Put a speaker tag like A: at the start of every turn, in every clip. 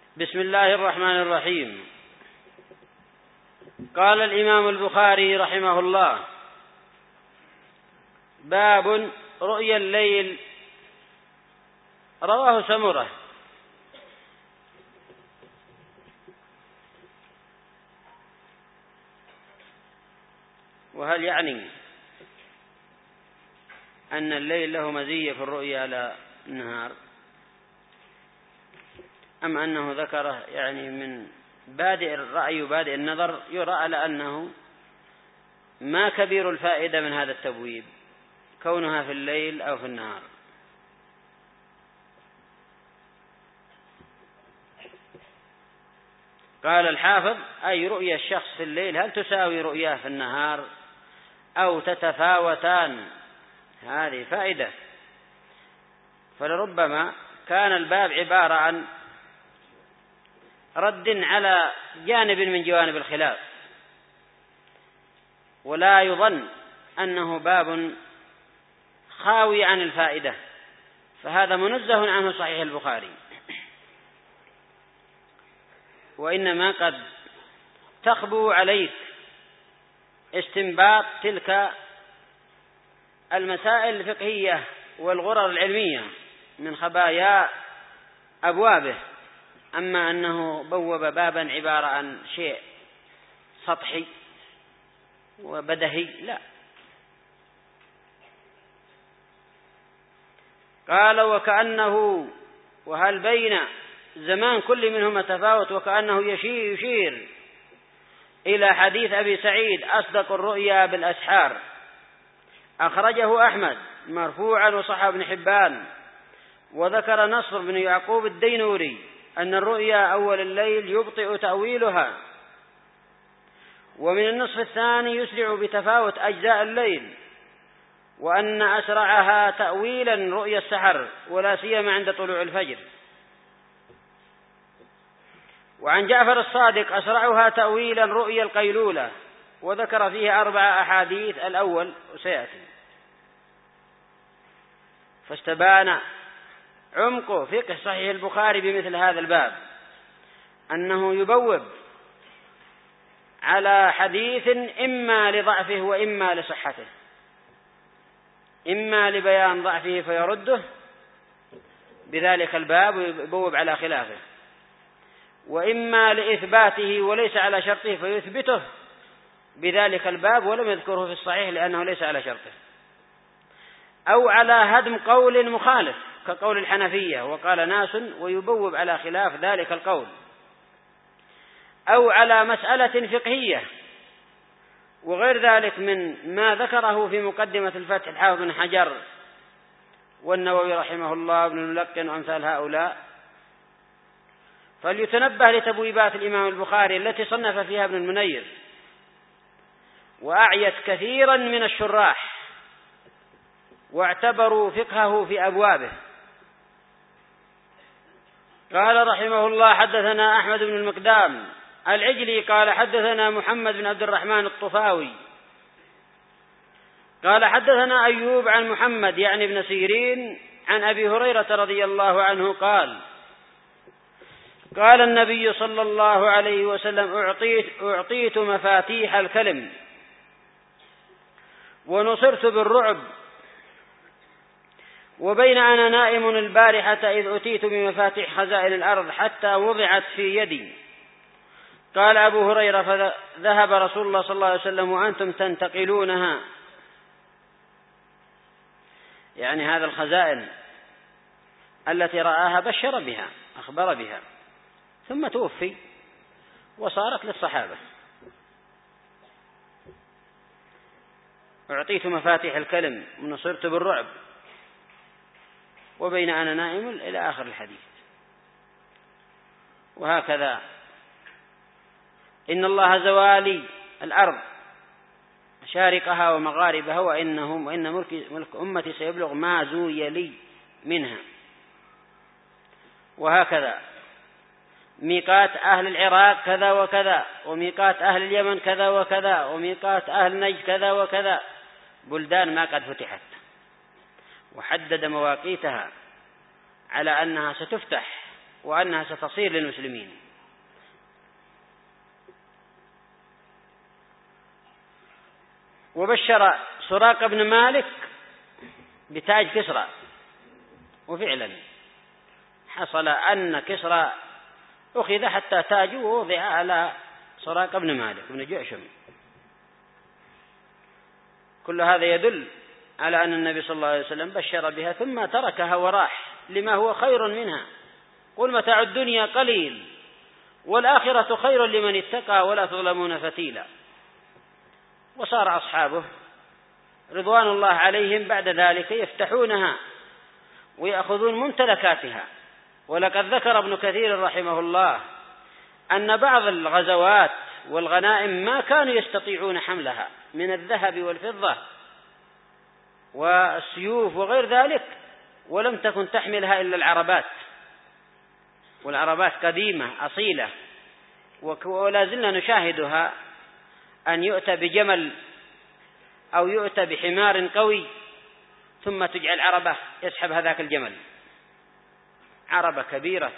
A: بسم الله الرحمن الرحيم. قال الإمام البخاري رحمه الله: باب رؤيا الليل. رواه سمرة. وهل يعني أن الليل له مزية في الرؤيا على النهار، أم أنه ذكره يعني من بادئ الرأي وبادئ النظر يرى على أنه ما كبير الفائدة من هذا التبويب كونها في الليل أو في النهار؟ قال الحافظ: أي رؤيا الشخص في الليل هل تساوي رؤياه في النهار أو تتفاوتان؟ هذه فائدة. فلربما كان الباب عبارة عن رد على جانب من جوانب الخلاف، ولا يظن أنه باب خاوي عن الفائدة، فهذا منزه عنه صحيح البخاري، وإنما قد تخبو عليك استنباط تلك المسائل الفقهية والغرر العلمية من خبايا أبوابه، أما أنه بوب بابا عبارة عن شيء سطحي وبدهي لا. قال: وكأنه، وهل بين زمان كل منهما تفاوت، وكأنه يشير إلى حديث أبي سعيد: أصدق الرؤيا بالأسحار. أخرجه أحمد مرفوعا وصححه ابن حبان. وذكر نصر بن يعقوب الدينوري أن الرؤيا أول الليل يبطئ تأويلها، ومن النصف الثاني يسرع بتفاوت أجزاء الليل، وأن أسرعها تأويلا رؤيا السحر، ولا سيما عند طلوع الفجر. وعن جعفر الصادق أسرعها تأويلا رؤيا القيلولة، وذكر فيه 4 أحاديث، الأول سيأتي. فاستبان عمق فقه صحيح البخاري بمثل هذا الباب، أنه يبوب على حديث إما لضعفه وإما لصحته، إما لبيان ضعفه فيرده بذلك الباب ويبوب على خلافه، وإما لإثباته وليس على شرطه فيثبته بذلك الباب ولم يذكره في الصحيح لأنه ليس على شرطه، أو على هدم قول مخالف كقول الحنفية وقال ناس، ويبوب على خلاف ذلك القول، أو على مسألة فقهية وغير ذلك من ما ذكره في مقدمة الفتح الحافظ بن حجر والنووي رحمه الله وابن الملقن وأمثال هؤلاء. فليتنبه لتبويبات الإمام البخاري التي صنف فيها ابن المنير، وأعيت كثيرا من الشراح واعتبروا فقهه في أبوابه. قال رحمه الله: حدثنا أحمد بن المقدام العجلي قال حدثنا محمد بن عبد الرحمن الطفاوي قال حدثنا أيوب عن محمد يعني ابن سيرين عن أبي هريرة رضي الله عنه قال: قال النبي صلى الله عليه وسلم: أعطيت مفاتيح الكلم ونصرت بالرعب، وبين أنا نائم البارحة إذ أتيت بمفاتيح خزائن الأرض حتى وضعت في يدي. قال أبو هريرة: فذهب رسول الله صلى الله عليه وسلم وأنتم تنتقلونها، يعني هذا الخزائن التي رآها بشر بها أخبر بها، ثم توفي وصارت للصحابة. أعطيت مفاتيح الكلم ونصرت بالرعب وبين أنا نائم إلى آخر الحديث. وهكذا إن الله زوالي الأرض مشارقها ومغاربها، وإن ملك أمتي سيبلغ ما زوي لي منها. وهكذا ميقات أهل العراق كذا وكذا، وميقات أهل اليمن كذا وكذا، وميقات أهل نجد كذا وكذا، بلدان ما قد فتحت، وحدد مواقيتها على أنها ستفتح وأنها ستصير للمسلمين. وبشر سراقة بن مالك بتاج كسرى، وفعلا حصل أن كسرى أخذ حتى تاجه ووضع على سراقة بن مالك بن جعشم. كل هذا يدل على أن النبي صلى الله عليه وسلم بشر بها ثم تركها وراح لما هو خير منها. قل متاع الدنيا قليل والآخرة خير لمن اتقى ولا تظلمون فتيلا. وصار أصحابه رضوان الله عليهم بعد ذلك يفتحونها ويأخذون ممتلكاتها. ولقد ذكر ابن كثير رحمه الله أن بعض الغزوات والغنائم ما كانوا يستطيعون حملها من الذهب والفضة والسيوف وغير ذلك، ولم تكن تحملها إلا العربات، والعربات قديمة أصيلة، ولا زلنا نشاهدها، أن يؤتى بجمل أو يؤتى بحمار قوي ثم تجعل عربة يسحب هذاك الجمل، عربة كبيرة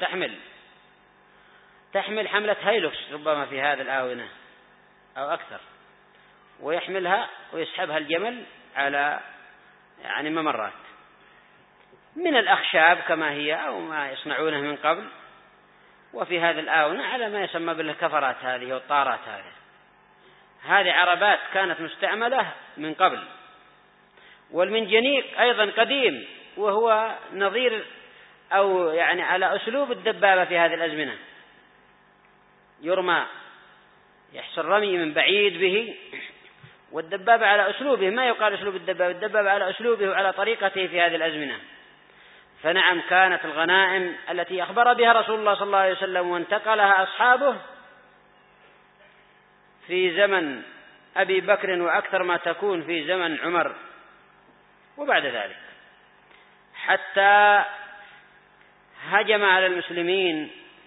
A: تحمل حملة هيلوكس ربما في هذا الآونة أو أكثر، ويحملها ويسحبها الجمل على ممرات من الأخشاب كما هي أو ما يصنعونه من قبل، وفي هذا الآونة على ما يسمى بالكفرات هذه والطارات هذه عربات كانت مستعملة من قبل. والمنجنيق أيضا قديم، وهو نظير أو على أسلوب الدبابة في هذه الأزمنة، يرمى يحصل رمي من بعيد به، والدبابة على أسلوبه، ما يقال أسلوب الدبابة على أسلوبه وعلى طريقته في هذه الأزمنة. فنعم كانت الغنائم التي أخبر بها رسول الله صلى الله عليه وسلم وانتقلها أصحابه في زمن أبي بكر وأكثر ما تكون في زمن عمر وبعد ذلك، حتى هجم على المسلمين،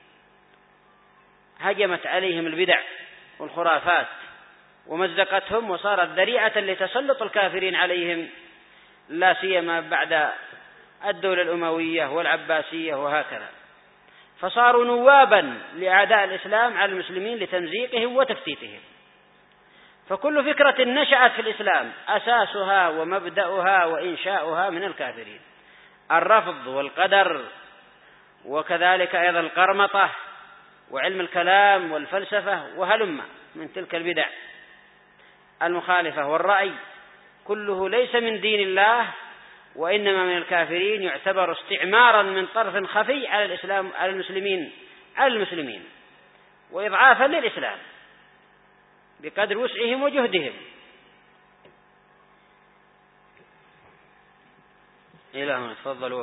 A: هجمت عليهم البدع والخرافات ومزقتهم، وصارت ذريعة لتسلط الكافرين عليهم، لا سيما بعد الدولة الأموية والعباسية وهكذا، فصاروا نوابا لأعداء الإسلام على المسلمين لتمزيقهم وتفتيتهم. فكل فكرة نشأت في الإسلام أساسها ومبدأها وإنشاؤها من الكافرين، الرفض والقدر، وكذلك أيضا القرمطة وعلم الكلام والفلسفة وهلم من تلك البدع المخالفة، والرأي كله ليس من دين الله وإنما من الكافرين، يعتبر استعمارا من طرف خفي على الإسلام على المسلمين وإضعافا للإسلام بقدر وسعهم وجهدهم. إلهنا تفضلوا.